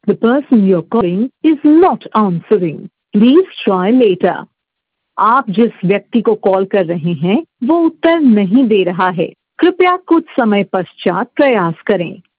The person you're calling is not answering. Please try later. आप जिस व्यक्ति को कॉल कर रहे हैं वो उत्तर नहीं दे रहा है। कृपया कुछ समय पश्चात प्रयास करें।